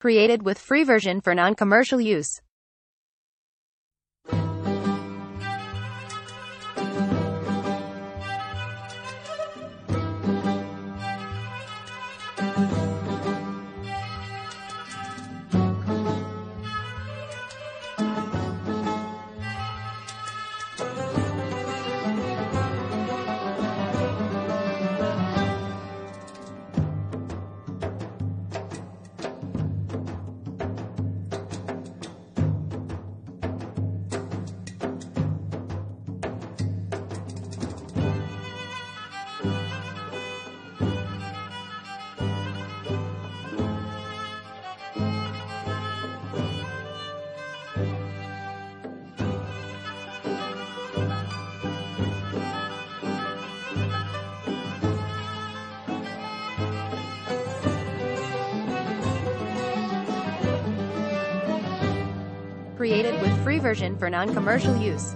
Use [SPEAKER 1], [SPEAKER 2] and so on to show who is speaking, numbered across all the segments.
[SPEAKER 1] Created with free version for non-commercial use. Created with free version for non-commercial use.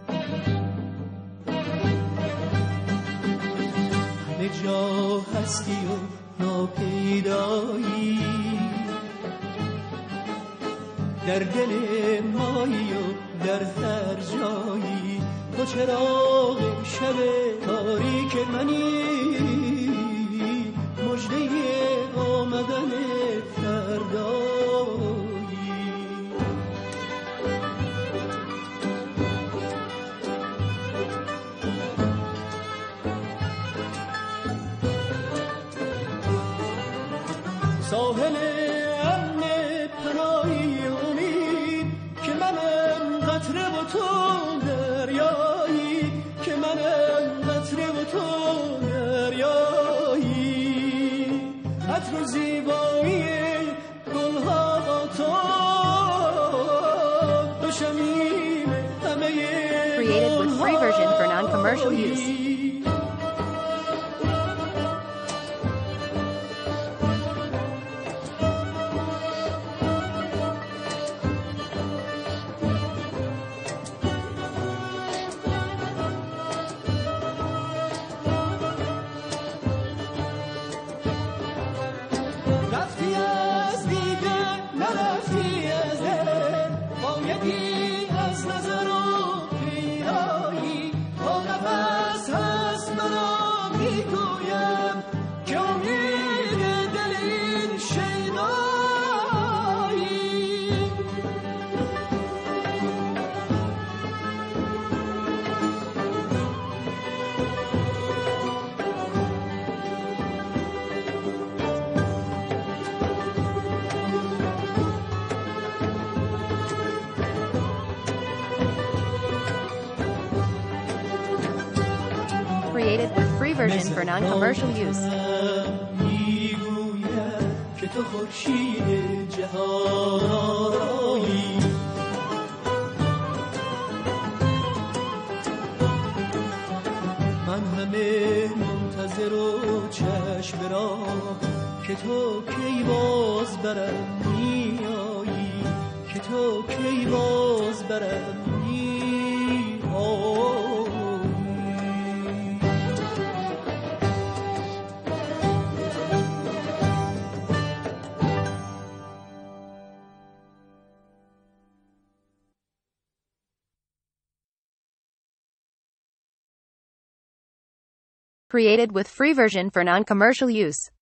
[SPEAKER 2] همه جا هستی و ناپیدایی، در دل مایی و در هر جایی. تو چراغ شب تاریک منی، مژده آمدن فردایی. ساحل امن پناهی امید که منم قطره و تو دریایی، که منم قطره و تو دریایی. عطر و زیبایی گلها با تو، تو شمیم همه
[SPEAKER 1] Created with free version for non-commercial use.
[SPEAKER 2] رفتی از دیده نرفتی از دل، بایدی از نظر و پیدایی. با نفس هست مرا میگویم که امید دل این شیدایی.
[SPEAKER 1] Created with free version for non-commercial use.
[SPEAKER 2] میگویم که تو خورشید جهان آرایی. من همه منتظر و چشم راه که تو کی باز برم میایی، که تو کی باز برم میایی.
[SPEAKER 1] Created with free version for non-commercial use.